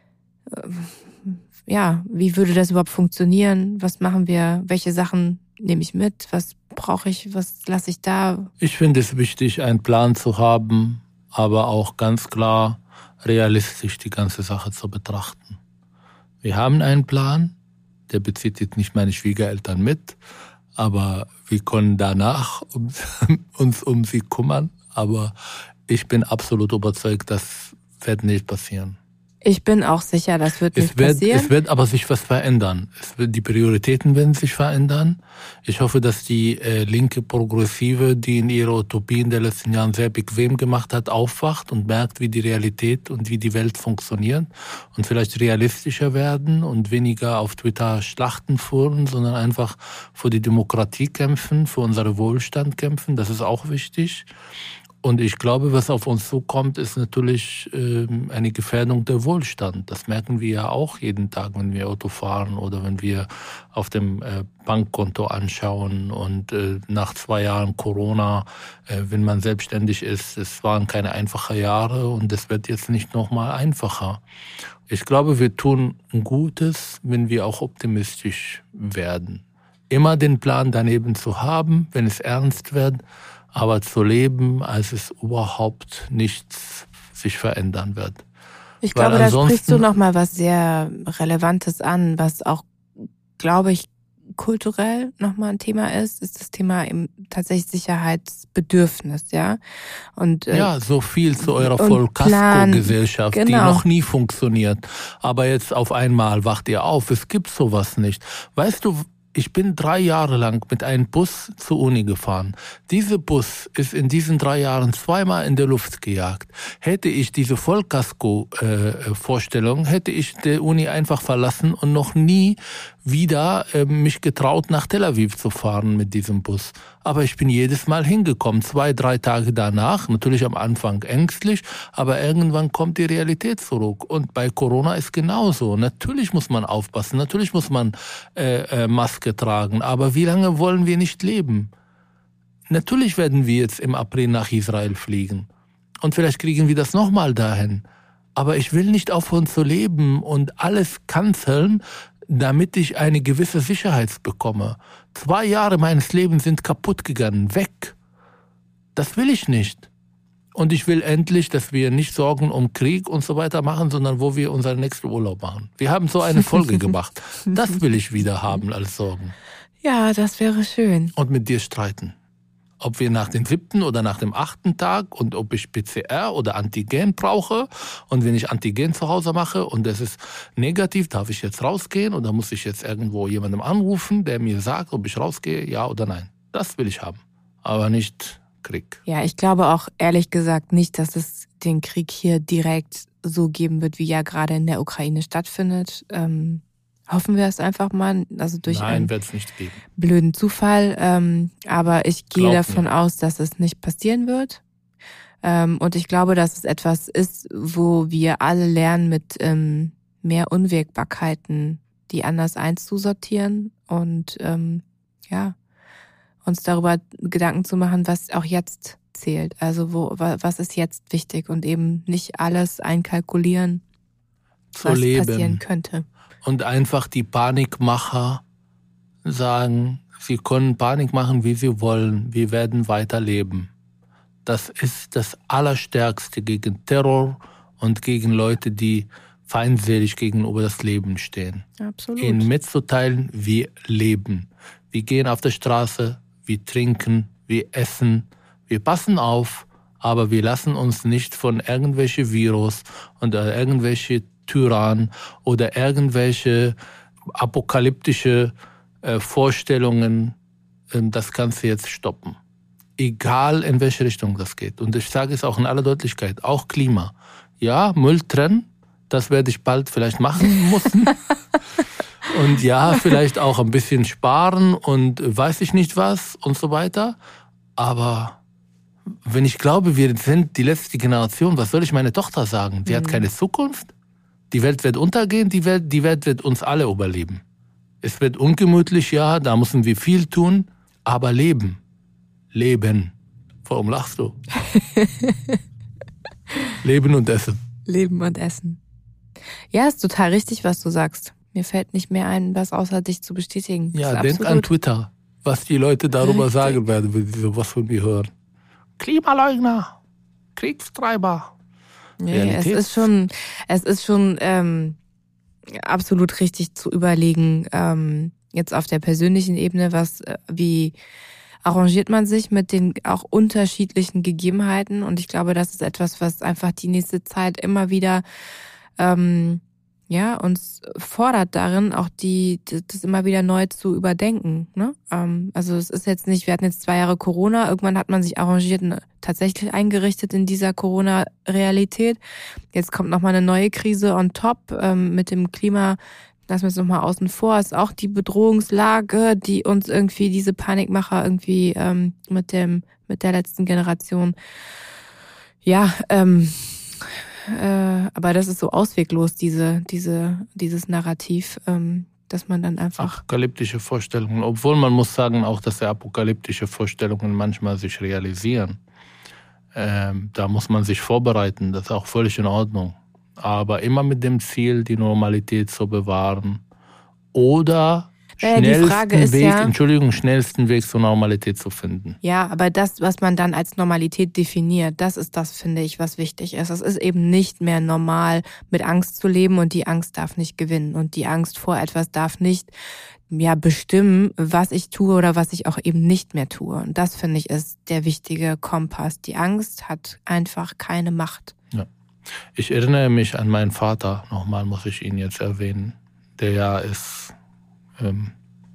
Ja, wie würde das überhaupt funktionieren? Was machen wir? Welche Sachen nehme ich mit? Was brauche ich? Was lasse ich da? Ich finde es wichtig, einen Plan zu haben, aber auch ganz klar realistisch die ganze Sache zu betrachten. Wir haben einen Plan, der bezieht jetzt nicht meine Schwiegereltern mit, aber wir können danach uns um sie kümmern. Aber ich bin absolut überzeugt, das wird nicht passieren. Ich bin auch sicher, das wird nicht es wird, passieren. Es wird aber sich was verändern. Es wird, die Prioritäten werden sich verändern. Ich hoffe, dass die äh, linke Progressive, die in ihrer Utopie in den letzten Jahren sehr bequem gemacht hat, aufwacht und merkt, wie die Realität und wie die Welt funktioniert und vielleicht realistischer werden und weniger auf Twitter Schlachten führen, sondern einfach für die Demokratie kämpfen, für unseren Wohlstand kämpfen. Das ist auch wichtig. Und ich glaube, was auf uns zukommt, ist natürlich äh, eine Gefährdung der Wohlstand. Das merken wir ja auch jeden Tag, wenn wir Auto fahren oder wenn wir auf dem äh, Bankkonto anschauen. Und äh, nach zwei Jahren Corona, äh, wenn man selbstständig ist, es waren keine einfachen Jahre und es wird jetzt nicht nochmal einfacher. Ich glaube, wir tun Gutes, wenn wir auch optimistisch werden. Immer den Plan daneben zu haben, wenn es ernst wird, aber zu leben, als es überhaupt nichts sich verändern wird. Ich glaube, da sprichst du nochmal was sehr Relevantes an, was auch, glaube ich, kulturell nochmal ein Thema ist, ist das Thema eben tatsächlich Sicherheitsbedürfnis, ja. Und äh, ja, so viel zu eurer Vollkasko-Gesellschaft, genau, die noch nie funktioniert. Aber jetzt auf einmal wacht ihr auf, es gibt sowas nicht. Weißt du, ich bin drei Jahre lang mit einem Bus zur Uni gefahren. Dieser Bus ist in diesen drei Jahren zweimal in der Luft gejagt. Hätte ich diese Vollkasko-Vorstellung, äh, hätte ich die Uni einfach verlassen und noch nie wieder äh, mich getraut, nach Tel Aviv zu fahren mit diesem Bus. Aber ich bin jedes Mal hingekommen, zwei, drei Tage danach, natürlich am Anfang ängstlich, aber irgendwann kommt die Realität zurück. Und bei Corona ist genauso. Natürlich muss man aufpassen, natürlich muss man äh, äh, Maske tragen, aber wie lange wollen wir nicht leben? Natürlich werden wir jetzt im April nach Israel fliegen. Und vielleicht kriegen wir das nochmal dahin. Aber ich will nicht aufhören zu leben und alles canceln, damit ich eine gewisse Sicherheit bekomme. Zwei Jahre meines Lebens sind kaputt gegangen, weg. Das will ich nicht. Und ich will endlich, dass wir nicht Sorgen um Krieg und so weiter machen, sondern wo wir unseren nächsten Urlaub machen. Wir haben so eine Folge gemacht. Das will ich wieder haben als Sorgen. Ja, das wäre schön. Und mit dir streiten. Ob wir nach dem siebten oder nach dem achten Tag und ob ich P C R oder Antigen brauche. Und wenn ich Antigen zu Hause mache und es ist negativ, darf ich jetzt rausgehen oder muss ich jetzt irgendwo jemandem anrufen, der mir sagt, ob ich rausgehe, ja oder nein. Das will ich haben. Aber nicht Krieg. Ja, ich glaube auch ehrlich gesagt nicht, dass es den Krieg hier direkt so geben wird, wie er gerade in der Ukraine stattfindet. Ähm, hoffen wir es einfach mal, also durch Nein, einen wird es nicht geben. blöden Zufall. Ähm, aber ich gehe Glaub davon mir. aus, dass es nicht passieren wird. Ähm, und ich glaube, dass es etwas ist, wo wir alle lernen, mit ähm, mehr Unwägbarkeiten die anders einzusortieren und ähm, ja, uns darüber Gedanken zu machen, was auch jetzt zählt. Also wo, was ist jetzt wichtig und eben nicht alles einkalkulieren, Zu was leben. passieren könnte. Und einfach die Panikmacher sagen, sie können Panik machen, wie sie wollen. Wir werden weiterleben. Das ist das Allerstärkste gegen Terror und gegen Leute, die feindselig gegenüber das Leben stehen. Absolut. Ihnen mitzuteilen, wir leben. Wir gehen auf der Straße, wir trinken, wir essen, wir passen auf, aber wir lassen uns nicht von irgendwelchen Virus oder irgendwelche Tyrannen oder irgendwelche apokalyptische äh, Vorstellungen, äh, das Ganze jetzt stoppen. Egal in welche Richtung das geht. Und ich sage es auch in aller Deutlichkeit, auch Klima. Ja, Müll trennen, das werde ich bald vielleicht machen müssen. Und ja, vielleicht auch ein bisschen sparen und weiß ich nicht was und so weiter. Aber wenn ich glaube, wir sind die letzte Generation, was soll ich meine Tochter sagen? Die mhm. hat keine Zukunft. Die Welt wird untergehen, die Welt, die Welt wird uns alle überleben. Es wird ungemütlich, ja, da müssen wir viel tun, aber leben. Leben. Warum lachst du? Leben und Essen. Leben und Essen. Ja, ist total richtig, was du sagst. Mir fällt nicht mehr ein, was außer dich zu bestätigen. Ja, denk an Twitter, was die Leute darüber richtig. sagen werden, wenn sie sowas von mir hören. Klimaleugner, Kriegstreiber. Nee, es ist schon, es ist schon ähm, absolut richtig zu überlegen, ähm, jetzt auf der persönlichen Ebene, was, äh, wie arrangiert man sich mit den auch unterschiedlichen Gegebenheiten. Und ich glaube, das ist etwas, was einfach die nächste Zeit immer wieder ähm, ja, uns fordert darin, auch die das immer wieder neu zu überdenken. Ne? Ähm, also es ist jetzt nicht, wir hatten jetzt zwei Jahre Corona, irgendwann hat man sich arrangiert und tatsächlich eingerichtet in dieser Corona-Realität. Jetzt kommt nochmal eine neue Krise on top ähm, mit dem Klima. Lassen wir es nochmal außen vor, ist auch die Bedrohungslage, die uns irgendwie, diese Panikmacher irgendwie ähm, mit dem mit der letzten Generation, ja, ähm, äh, aber das ist so ausweglos, diese diese dieses Narrativ, ähm, dass man dann einfach... Apokalyptische Vorstellungen, obwohl man muss sagen auch, dass die apokalyptische Vorstellungen manchmal sich realisieren. Ähm, da muss man sich vorbereiten, das ist auch völlig in Ordnung. Aber immer mit dem Ziel, die Normalität zu bewahren. Oder naja, schnellsten die Frage ist Weg, ja, Entschuldigung, schnellsten Weg zur Normalität zu finden. Ja, aber das, was man dann als Normalität definiert, das ist das, finde ich, was wichtig ist. Es ist eben nicht mehr normal, mit Angst zu leben und die Angst darf nicht gewinnen. Und die Angst vor etwas darf nicht ja bestimmen, was ich tue oder was ich auch eben nicht mehr tue. Und das, finde ich, ist der wichtige Kompass. Die Angst hat einfach keine Macht. Ja. Ich erinnere mich an meinen Vater, nochmal muss ich ihn jetzt erwähnen, der ja ist, ähm,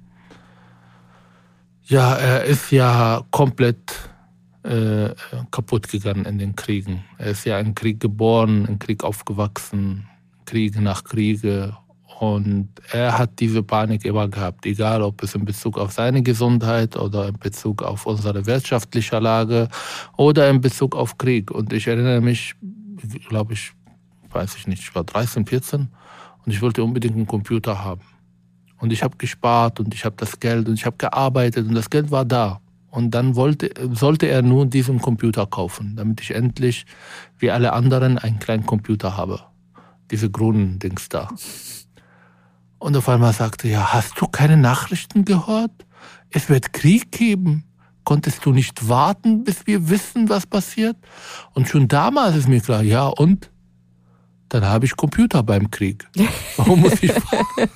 ja, er ist ja komplett äh, kaputt gegangen in den Kriegen. Er ist ja in Krieg geboren, in Krieg aufgewachsen, Kriege nach Kriege. Und er hat diese Panik immer gehabt, egal ob es in Bezug auf seine Gesundheit oder in Bezug auf unsere wirtschaftliche Lage oder in Bezug auf Krieg. Und ich erinnere mich, glaube ich, weiß ich nicht, ich war dreizehn, vierzehn und ich wollte unbedingt einen Computer haben. Und ich habe gespart und ich habe das Geld und ich habe gearbeitet und das Geld war da. Und dann wollte, sollte er nur diesen Computer kaufen, damit ich endlich, wie alle anderen, einen kleinen Computer habe. Diese grünen Dings da. Und auf einmal sagte er, ja, hast du keine Nachrichten gehört? Es wird Krieg geben. Konntest du nicht warten, bis wir wissen, was passiert? Und schon damals ist mir klar, ja, und? Dann habe ich Computer beim Krieg. Warum muss ich warten?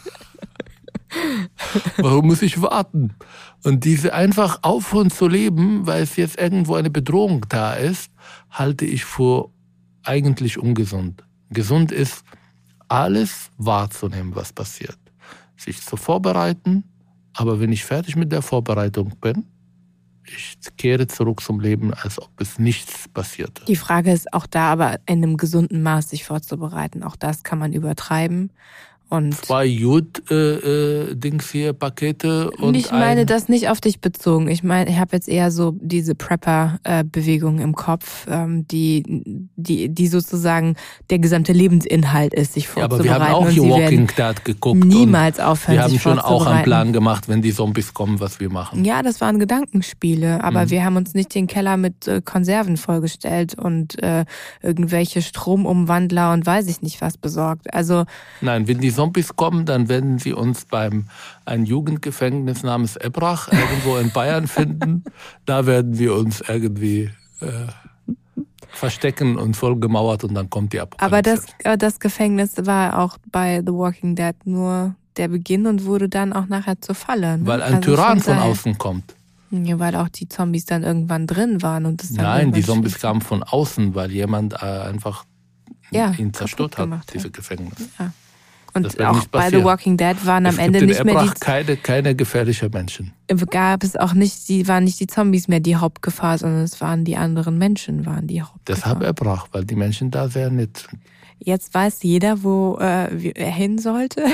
Warum muss ich warten? Und diese einfach aufhören zu leben, weil es jetzt irgendwo eine Bedrohung da ist, halte ich für eigentlich ungesund. Gesund ist, alles wahrzunehmen, was passiert. Sich zu vorbereiten, aber wenn ich fertig mit der Vorbereitung bin, Ich kehre zurück zum Leben, als ob es nichts passierte. Die Frage ist auch da, aber in einem gesunden Maß sich vorzubereiten. Auch das kann man übertreiben. Und Zwei Jod-Dings äh, hier, Pakete und ich meine ein das nicht auf dich bezogen. Ich meine, ich habe jetzt eher so diese Prepper-Bewegung im Kopf, ähm, die, die, die sozusagen der gesamte Lebensinhalt ist, sich Ja, aber vorzubereiten. wir haben auch Und hier sie Walking werden Dead geguckt. niemals und aufhören, wir haben sich schon auch einen vorzubereiten. Plan gemacht, wenn die Zombies kommen, was wir machen. Ja, das waren Gedankenspiele, aber Mhm. wir haben uns nicht den Keller mit äh, Konserven vollgestellt und äh, irgendwelche Stromumwandler und weiß ich nicht was besorgt. Also Nein, wenn die Zombies kommen, dann werden sie uns beim ein Jugendgefängnis namens Ebrach irgendwo in Bayern finden. Da werden wir uns irgendwie äh, verstecken und voll gemauert und dann kommt die Apokalypse. Aber das, äh, das Gefängnis war auch bei The Walking Dead nur der Beginn und wurde dann auch nachher zur Falle. Ne? Weil ein Also Tyrann von daher- außen kommt. Ja, weil auch die Zombies dann irgendwann drin waren und es dann Nein, die irgendwann Zombies schlimm- kamen von außen, weil jemand äh, einfach Ja, ihn zerstört kaputt hat, gemacht diese hat. Gefängnis. Ja. Und Das wird auch nicht bei The passieren. Walking Dead waren am Es Ende gibt nicht in mehr Ebrach die keine, keine gefährlichen Menschen. gab es auch nicht, die waren nicht die Zombies mehr die Hauptgefahr, sondern es waren die anderen Menschen, waren die Hauptgefahr. Deshalb Ebrach, weil die Menschen da sehr nett sind. Jetzt weiß jeder, wo äh, wie- er hin sollte.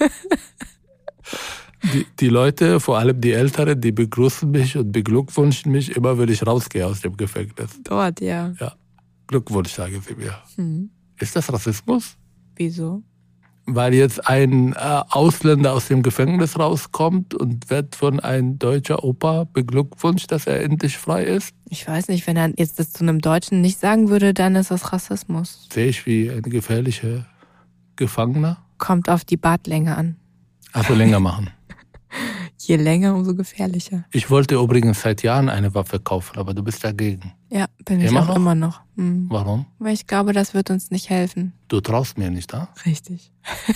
Die, die Leute, vor allem die Älteren, die begrüßen mich und beglückwünschen mich immer, wenn ich rausgehe aus dem Gefängnis. Dort, ja. Ja, Glückwunsch, sagen sie mir. Hm. Ist das Rassismus? Wieso? Weil jetzt ein äh, Ausländer aus dem Gefängnis rauskommt und wird von einem deutscher Opa beglückwünscht, dass er endlich frei ist? Ich weiß nicht, wenn er jetzt das zu einem Deutschen nicht sagen würde, dann ist das Rassismus. Sehe ich wie ein gefährlicher Gefangener? Kommt auf die Bartlänge an. Also länger machen. Je länger, umso gefährlicher. Ich wollte übrigens seit Jahren eine Waffe kaufen, aber du bist dagegen. Ja, bin ich Immer auch noch? immer noch. Hm. Warum? Weil ich glaube, das wird uns nicht helfen. Du traust mir nicht, ah? Richtig.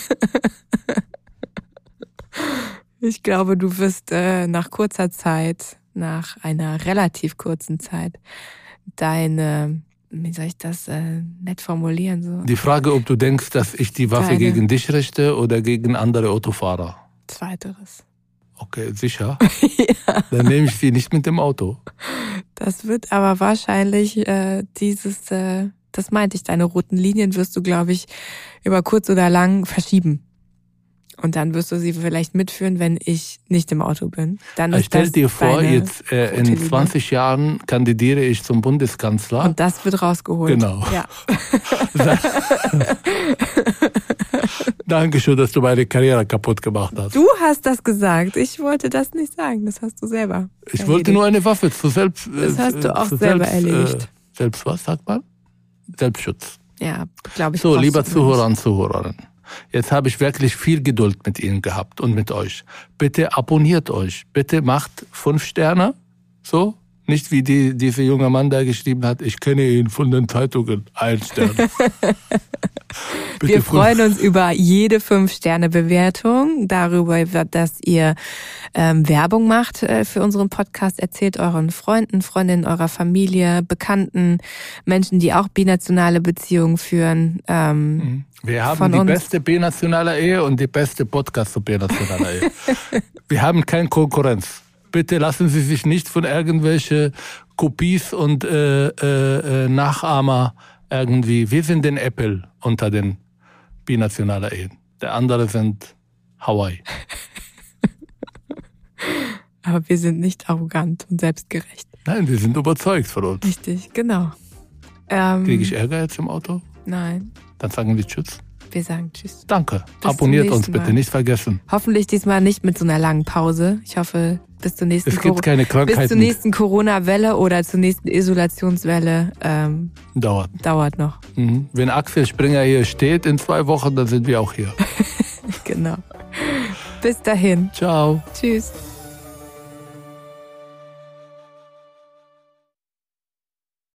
Ich glaube, du wirst äh, nach kurzer Zeit, nach einer relativ kurzen Zeit, deine, wie soll ich das äh, nett formulieren? So Die Frage, ob du denkst, dass ich die Waffe Deine- gegen dich richte oder gegen andere Autofahrer. Zweiteres. Okay, sicher. Ja. Dann nehme ich sie nicht mit dem Auto. Das wird aber wahrscheinlich äh, dieses, äh, das meinte ich, deine roten Linien wirst du, glaube ich, über kurz oder lang verschieben. Und dann wirst du sie vielleicht mitführen, wenn ich nicht im Auto bin. Dann ist Stell das dir vor, deine jetzt äh, rote in Linie. zwanzig Jahren kandidiere ich zum Bundeskanzler. Und das wird rausgeholt. Genau. Ja. Dankeschön, dass du meine Karriere kaputt gemacht hast. Du hast das gesagt. Ich wollte das nicht sagen. Das hast du selber. Ich erledigt. wollte nur eine Waffe zu selbst. Das hast du äh, auch zu selber selbst, erledigt. Äh, selbst was sagt man? Selbstschutz. Ja, glaube ich. So, brauchst lieber du Zuhörer und Zuhörerinnen. Jetzt habe ich wirklich viel Geduld mit Ihnen gehabt und mit euch. Bitte abonniert euch. Bitte macht fünf Sterne. So. Nicht wie die, dieser junge Mann, der geschrieben hat, ich kenne ihn von den Zeitungen. Ein Stern. Bitte Wir fünf- freuen uns über jede fünf-Sterne-Bewertung, darüber, dass ihr ähm, Werbung macht äh, für unseren Podcast. Erzählt euren Freunden, Freundinnen eurer Familie, Bekannten, Menschen, die auch binationale Beziehungen führen. Ähm, Wir haben von die uns. beste binationale Ehe und die beste Podcast zu binationaler Ehe. Wir haben keine Konkurrenz. Bitte lassen Sie sich nicht von irgendwelche Kopies und äh, äh, äh, Nachahmer irgendwie. Wir sind den Apple unter den binationalen Ehen. Der andere sind Hawaii. aber wir sind nicht arrogant und selbstgerecht. Nein, wir sind überzeugt von uns. Richtig, genau. Ähm, Kriege ich Ärger jetzt im Auto? Nein, Dann sagen wir Tschüss. wir sagen Tschüss. Danke. Bis Abonniert zum uns nächsten bitte, Mal. nicht vergessen. Hoffentlich diesmal nicht mit so einer langen Pause. Ich hoffe, bis zur nächsten Es gibt keine bis zur Krankheiten. nächsten Corona-Welle oder zur nächsten Isolationswelle ähm, Dauert. dauert noch. Mhm. Wenn Axel Springer hier steht in zwei Wochen, dann sind wir auch hier. Genau. Bis dahin. Ciao. Tschüss.